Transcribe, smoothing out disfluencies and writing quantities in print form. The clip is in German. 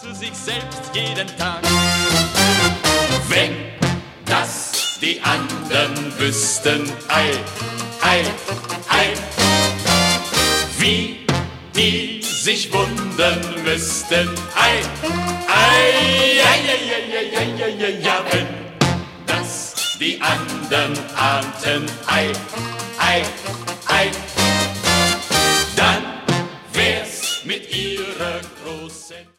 zu sich selbst jeden Tag. Wenn das die anderen wüssten, ei, ei, ei, wie die sich wundern müssten, ei, ei, ei, ei, ei, ei, ei, ei, ja, wenn das die anderen ahnten, ei, ei, ei, dann wär's mit ihrer großen